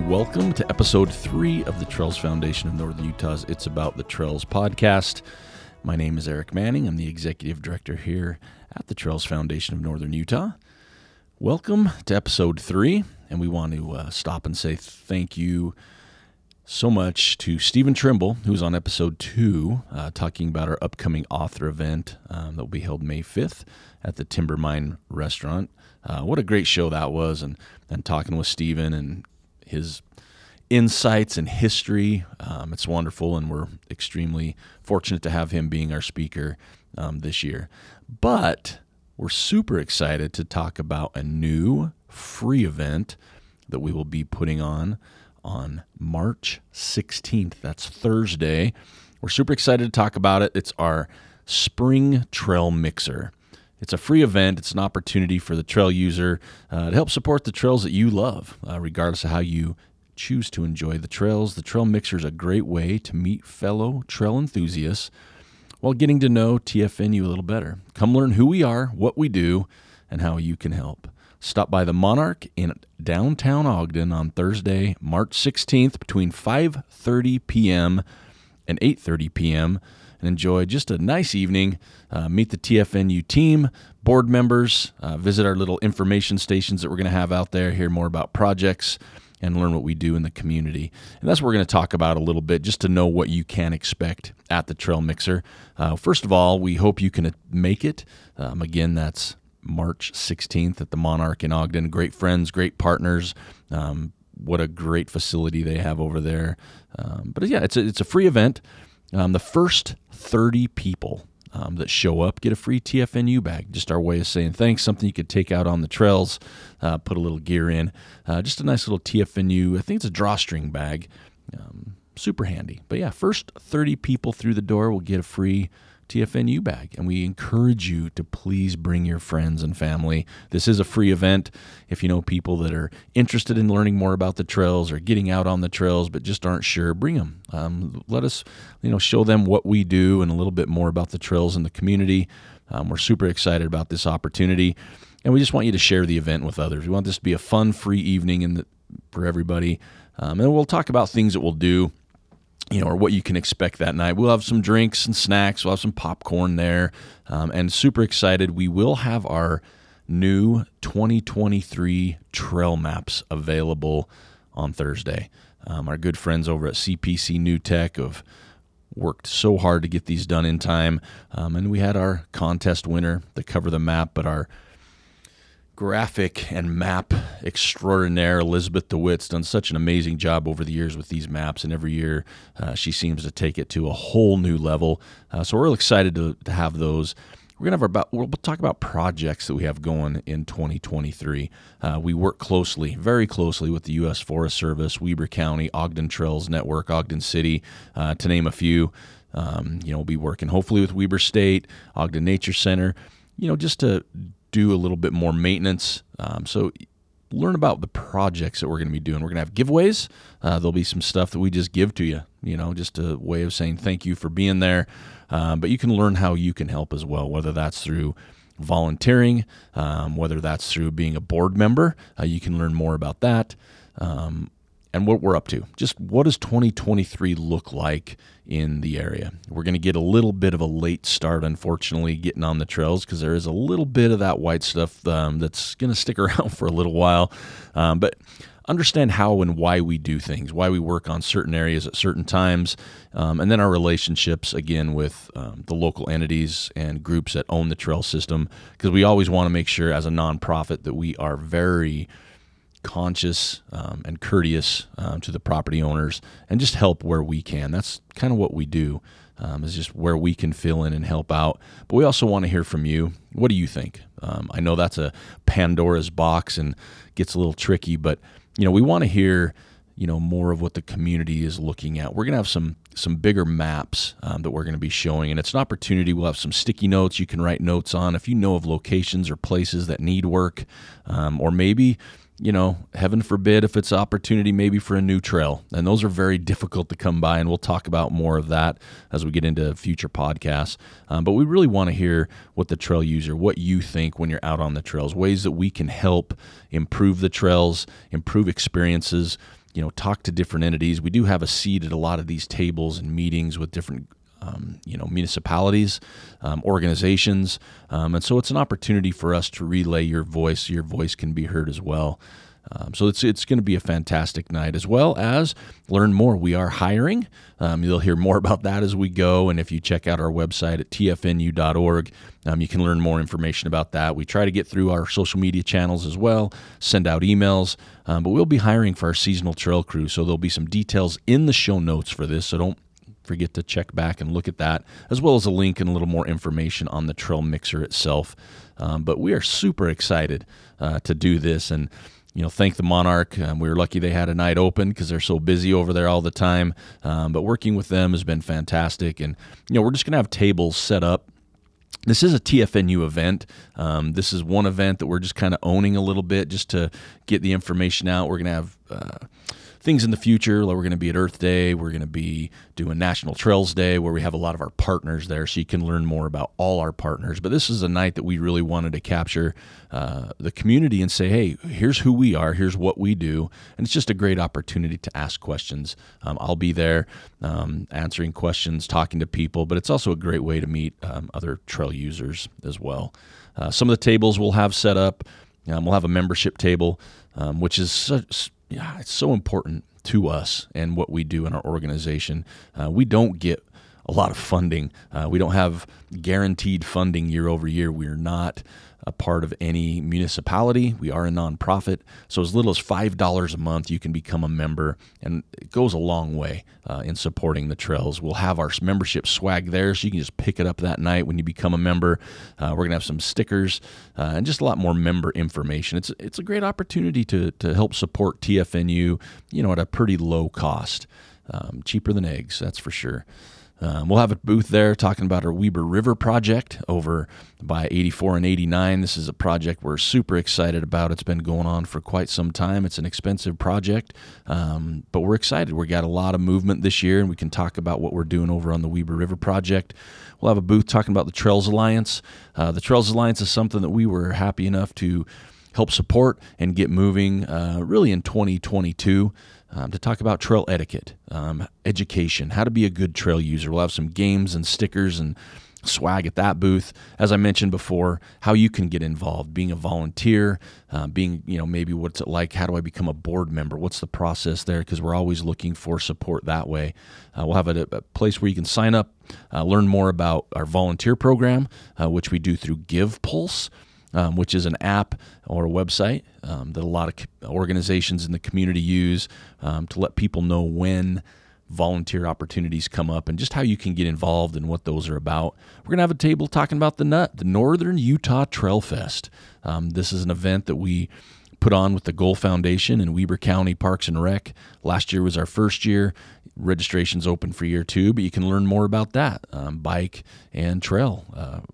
and welcome to episode 3 of the Trails Foundation of Northern Utah's It's About the Trails podcast. My name is Eric Manning. I'm the executive director here at the Trails Foundation of Northern Utah. Welcome to episode 3, and we want to stop and say thank you so much to Stephen Trimble, who's on episode 2, talking about our upcoming author event that will be held May 5th at the Timbermine Restaurant. What a great show that was, and talking with Stephen and his insights and history. It's wonderful, and we're extremely fortunate to have him being our speaker this year. But we're super excited to talk about a new free event that we will be putting on March 16th. That's Thursday. We're super excited to talk about it. It's our Spring Trail Mixer. It's a free event. It's an opportunity for the trail user to help support the trails that you love, regardless of how you choose to enjoy the trails. The Trail Mixer is a great way to meet fellow trail enthusiasts while getting to know TFNU a little better. Come learn who we are, what we do, and how you can help. Stop by the Monarch in downtown Ogden on Thursday, March 16th between 5:30 p.m. and 8:30 p.m. and enjoy just a nice evening. Meet the TFNU team, board members, visit our little information stations that we're going to have out there, hear more about projects, and learn what we do in the community. And that's what we're going to talk about a little bit, just to know what you can expect at the Trail Mixer. First of all, we hope you can make it. Again, that's March 16th at the Monarch in Ogden. Great friends, great partners. What a great facility they have over there. But yeah, it's a free event. The first 30 people that show up get a free TFNU bag. Just our way of saying thanks, something you could take out on the trails, put a little gear in. Just a nice little TFNU, I think it's a drawstring bag. Super handy. But yeah, first 30 people through the door will get a free TFNU bag, and we encourage you to please bring your friends and family. This is a free event. If you know people that are interested in learning more about the trails or getting out on the trails but just aren't sure, bring them. Let us, show them what we do and a little bit more about the trails in the community. We're super excited about this opportunity, and we just want you to share the event with others. We want this to be a fun, free evening for everybody, and we'll talk about things that we'll do, or what you can expect that night. We'll have some drinks and snacks. We'll have some popcorn there, and super excited. We will have our new 2023 trail maps available on Thursday. Our good friends over at CPC New Tech have worked so hard to get these done in time, and we had our contest winner that cover the map, but our graphic and map extraordinaire, Elizabeth DeWitt's done such an amazing job over the years with these maps, and every year she seems to take it to a whole new level. So we're really excited to have those. We're gonna have we'll talk about projects that we have going in 2023. We work very closely with the U.S. Forest Service, Weber County, Ogden Trails Network, Ogden City, to name a few. We'll be working hopefully with Weber State, Ogden Nature Center, just to do a little bit more maintenance. So learn about the projects that we're going to be doing. We're going to have giveaways. There'll be some stuff that we just give to you, just a way of saying thank you for being there. But you can learn how you can help as well, whether that's through volunteering, whether that's through being a board member. You can learn more about that. And what we're up to. Just what does 2023 look like in the area? We're going to get a little bit of a late start, unfortunately, getting on the trails, because there is a little bit of that white stuff that's going to stick around for a little while. But understand how and why we do things, why we work on certain areas at certain times, and then our relationships, again, with the local entities and groups that own the trail system, because we always want to make sure as a nonprofit that we are very conscious and courteous to the property owners and just help where we can. That's kind of what we do, is just where we can fill in and help out. But we also want to hear from you. What do you think? I know that's a Pandora's box and gets a little tricky, but we want to hear more of what the community is looking at. We're going to have some bigger maps that we're going to be showing, and it's an opportunity. We'll have some sticky notes you can write notes on if you know of locations or places that need work, or maybe heaven forbid, if it's an opportunity maybe for a new trail. And those are very difficult to come by, and we'll talk about more of that as we get into future podcasts. But we really want to hear what the trail user, what you think when you're out on the trails, ways that we can help improve the trails, improve experiences, talk to different entities. We do have a seat at a lot of these tables and meetings with different municipalities, organizations. And so it's an opportunity for us to relay your voice. Your voice can be heard as well. So it's going to be a fantastic night, as well as learn more. We are hiring. You'll hear more about that as we go. And if you check out our website at tfnu.org, you can learn more information about that. We try to get through our social media channels as well, send out emails. But we'll be hiring for our seasonal trail crew. So there'll be some details in the show notes for this. So don't forget to check back and look at that, as well as a link and a little more information on the trail mixer itself. But we are super excited to do this, and thank the Monarch. We were lucky they had a night open because they're so busy over there all the time. But working with them has been fantastic, and we're just going to have tables set up. This is a TFNU event. This is one event that we're just kind of owning a little bit just to get the information out. We're going to have things in the future. We're going to be at Earth Day. We're going to be doing National Trails Day, where we have a lot of our partners there, so you can learn more about all our partners. But this is a night that we really wanted to capture the community and say, hey, here's who we are, here's what we do. And it's just a great opportunity to ask questions. I'll be there answering questions, talking to people, but it's also a great way to meet other trail users as well. Some of the tables we'll have set up. We'll have a membership table, which is it's so important to us and what we do in our organization. We don't get a lot of funding. We don't have guaranteed funding year over year. We are not a part of any municipality. We are a nonprofit. So as little as $5 a month, you can become a member, and it goes a long way in supporting the trails. We'll have our membership swag there, so you can just pick it up that night when you become a member. We're going to have some stickers and just a lot more member information. It's a great opportunity to help support TFNU, at a pretty low cost. Cheaper than eggs, that's for sure. We'll have a booth there talking about our Weber River project over by 84 and 89. This is a project we're super excited about. It's been going on for quite some time. It's an expensive project, but we're excited. We got a lot of movement this year, and we can talk about what we're doing over on the Weber River project. We'll have a booth talking about the Trails Alliance. The Trails Alliance is something that we were happy enough to help support and get moving really in 2022. To talk about trail etiquette, education, how to be a good trail user. We'll have some games and stickers and swag at that booth. As I mentioned before, how you can get involved, being a volunteer, being, maybe what's it like? How do I become a board member? What's the process there? Because we're always looking for support that way. We'll have a place where you can sign up, learn more about our volunteer program, which we do through GivePulse. Which is an app or a website that a lot of organizations in the community use to let people know when volunteer opportunities come up and just how you can get involved and what those are about. We're going to have a table talking about the NUT, the Northern Utah Trail Fest. This is an event that we put on with the Goal Foundation and Weber County Parks and Rec. Last year was our first year. Registration's open for year 2, but you can learn more about that, bike and trail,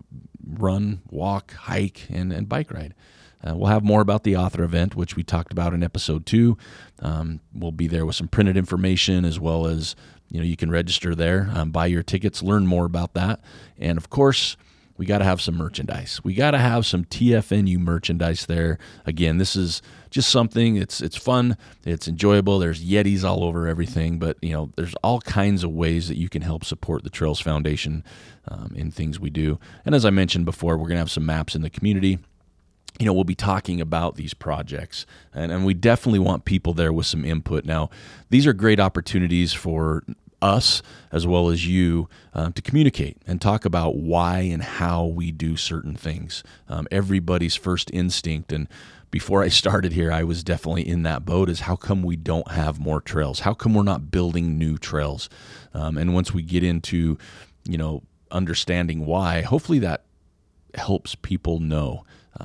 run, walk, hike, and bike ride. We'll have more about the author event, which we talked about in episode 2. We'll be there with some printed information, as well as, you can register there, buy your tickets, learn more about that. And of course, we got to have some merchandise. We got to have some TFNU merchandise there. Again, this is just something, it's fun, it's enjoyable. There's Yetis all over everything, but there's all kinds of ways that you can help support the Trails Foundation in things we do. And as I mentioned before, we're going to have some maps in the community. We'll be talking about these projects, and we definitely want people there with some input. Now, these are great opportunities for us as well as you to communicate and talk about why and how we do certain things. Everybody's first instinct, and before I started here, I was definitely in that boat, is how come we don't have more trails? How come we're not building new trails? And once we get into, understanding why, hopefully that helps people know.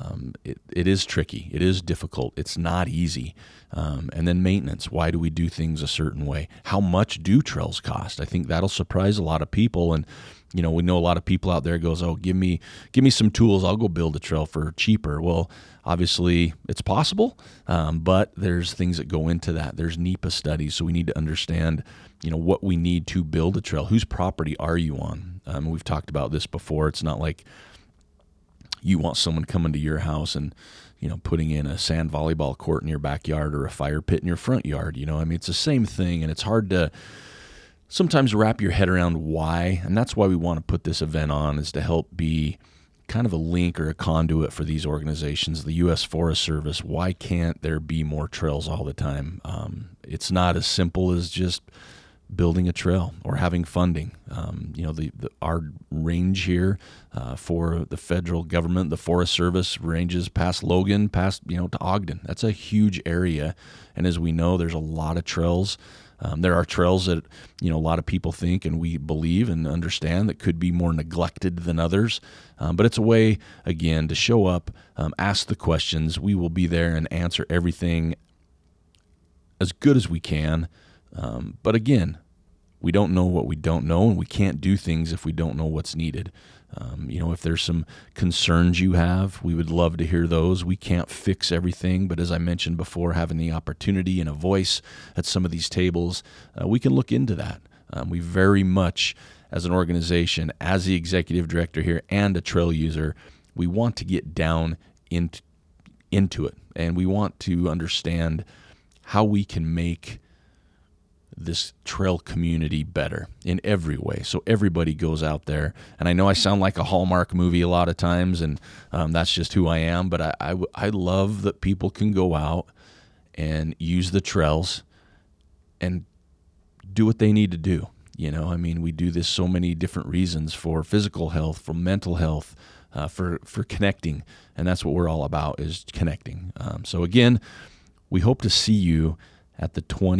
It is tricky. It is difficult. It's not easy. And then maintenance. Why do we do things a certain way? How much do trails cost? I think that'll surprise a lot of people. And, we know a lot of people out there goes, oh, give me some tools. I'll go build a trail for cheaper. Well, obviously it's possible, but there's things that go into that. There's NEPA studies. So we need to understand, what we need to build a trail. Whose property are you on? We've talked about this before. It's not like, you want someone coming to your house and, putting in a sand volleyball court in your backyard or a fire pit in your front yard. It's the same thing, and it's hard to sometimes wrap your head around why, and that's why we want to put this event on, is to help be kind of a link or a conduit for these organizations. The U.S. Forest Service, why can't there be more trails all the time? It's not as simple as just building a trail or having funding. Our range here for the federal government, the Forest Service, ranges past Logan, past to Ogden. That's a huge area, and as we know, there's a lot of trails. There are trails that a lot of people think and we believe and understand that could be more neglected than others. But it's a way, again, to show up, ask the questions. We will be there and answer everything as good as we can. But again, we don't know what we don't know, and we can't do things if we don't know what's needed. If there's some concerns you have, we would love to hear those. We can't fix everything, but as I mentioned before, having the opportunity and a voice at some of these tables, we can look into that. We very much, as an organization, as the executive director here and a trail user, we want to get down into it, and we want to understand how we can make this trail community better in every way, so everybody goes out there. And I know I sound like a Hallmark movie a lot of times, and that's just who I am, but I love that people can go out and use the trails and do what they need to do. We do this so many different reasons, for physical health, for mental health, for connecting, and that's what we're all about, is connecting. So again, we hope to see you at the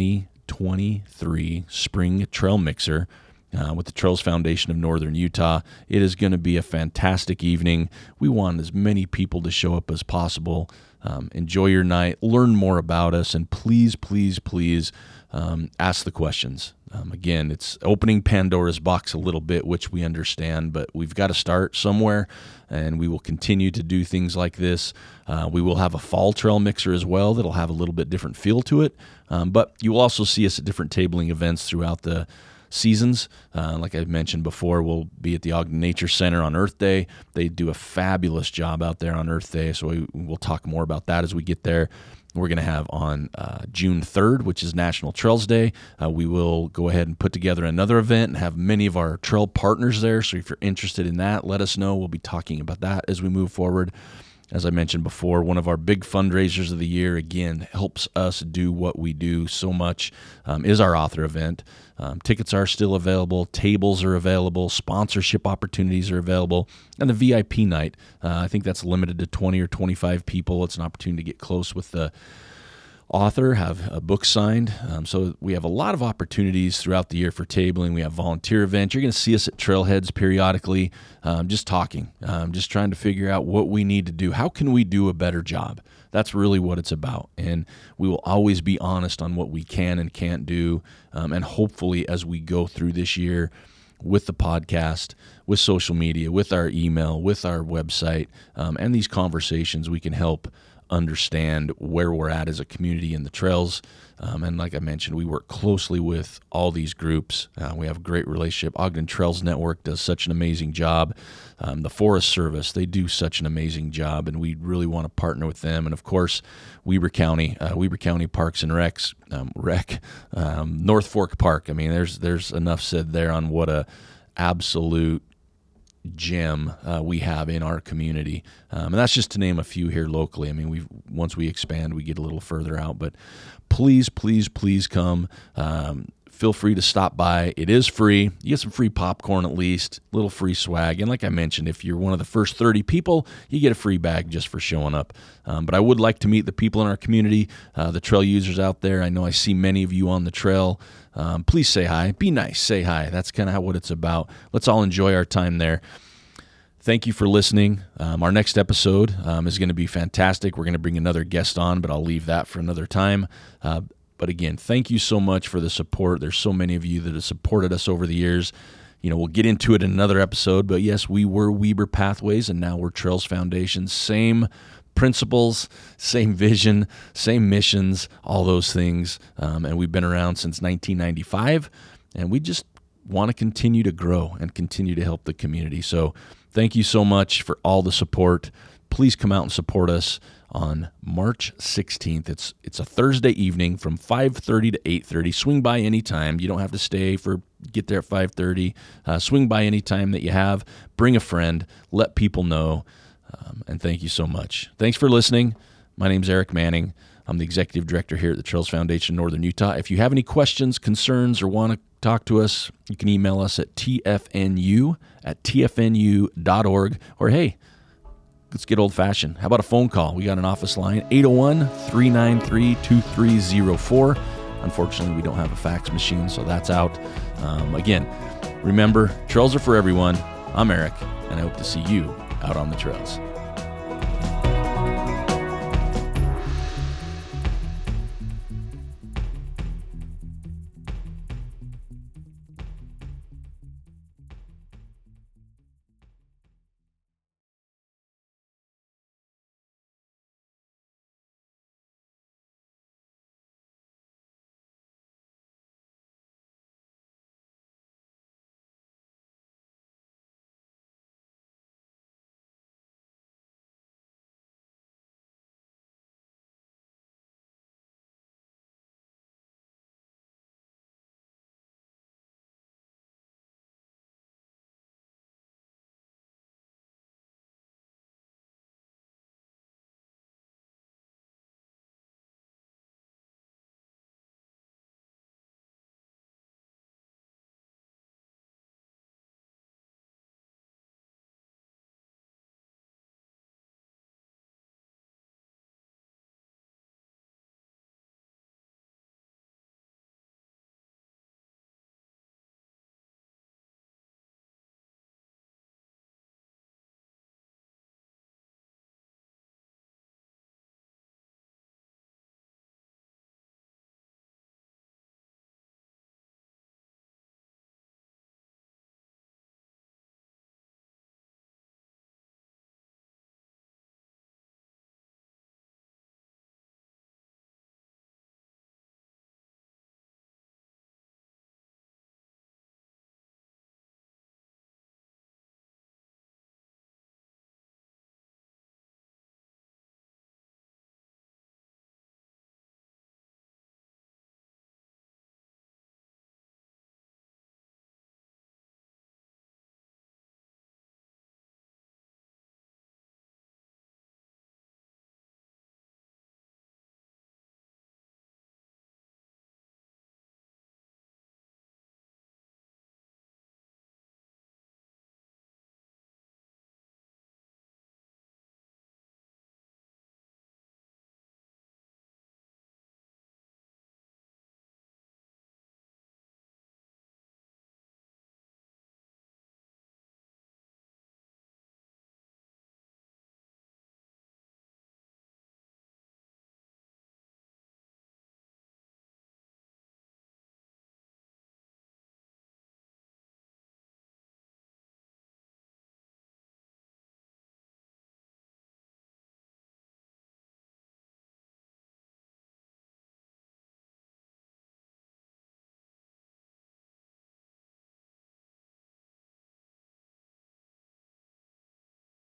2023 Spring Trail Mixer with the Trails Foundation of Northern Utah. It is going to be a fantastic evening. We want as many people to show up as possible. Enjoy your night, learn more about us, and please, please, please ask the questions. Again, it's opening Pandora's box a little bit, which we understand, but we've got to start somewhere, and we will continue to do things like this. We will have a fall trail mixer as well that'll have a little bit different feel to it, but you will also see us at different tabling events throughout the seasons. Like I mentioned before, we'll be at the Ogden Nature Center on Earth Day. They do a fabulous job out there on Earth Day, so we'll talk more about that as we get there. We're going to have on June 3rd, which is National Trails Day. We will go ahead and put together another event and have many of our trail partners there. So if you're interested in that, let us know. We'll be talking about that as we move forward. As I mentioned before, one of our big fundraisers of the year, again, helps us do what we do so much, is our author event. Tickets are still available. Tables are available. Sponsorship opportunities are available. And the VIP night, I think that's limited to 20 or 25 people. It's an opportunity to get close with the author, have a book signed. So we have a lot of opportunities throughout the year for tabling. We have volunteer events. You're going to see us at Trailheads periodically, just talking, just trying to figure out what we need to do. How can we do a better job? That's really what it's about. And we will always be honest on what we can and can't do. And hopefully as we go through this year with the podcast, with social media, with our email, with our website, and these conversations, we can help understand where we're at as a community in the trails. And like I mentioned, we work closely with all these groups. We have a great relationship. Ogden Trails Network does such an amazing job. The Forest Service, they do such an amazing job, and we really want to partner with them. And of course, Weber County Parks and Rec, North Fork Park. I mean, there's enough said there on what a absolute gem we have in our community, and that's just to name a few here locally. I mean, once we expand, we get a little further out, but please come. Feel free to stop by. It is free. You get some free popcorn, at least, a little free swag, and like I mentioned, if you're one of the first 30 people, you get a free bag just for showing up. But I would like to meet the people in our community, the trail users out there. I know I see many of you on the trail. Please say hi. Be nice. Say hi. That's kind of what it's about. Let's all enjoy our time there. Thank you for listening. Our next episode is going to be fantastic. We're going to bring another guest on, but I'll leave that for another time. But again, thank you so much for the support. There's so many of you that have supported us over the years. We'll get into it in another episode, but yes, we were Weber Pathways, and now we're Trails Foundation. Same principles, same vision, same missions, all those things. And we've been around since 1995, and we just want to continue to grow and continue to help the community. So thank you so much for all the support. Please come out and support us on March 16th. It's a Thursday evening from 5:30 to 8:30. Swing by anytime. You don't have to get there at 5:30. Swing by anytime that you have. Bring a friend. Let people know. And thank you so much. Thanks for listening. My name's Eric Manning. I'm the Executive Director here at the Trails Foundation Northern Utah. If you have any questions, concerns, or want to talk to us, you can email us at tfnu@tfnu.org. Or hey, let's get old-fashioned. How about a phone call? We got an office line, 801-393-2304. Unfortunately, we don't have a fax machine, so that's out. Again, remember, trails are for everyone. I'm Eric, and I hope to see you out on the trails.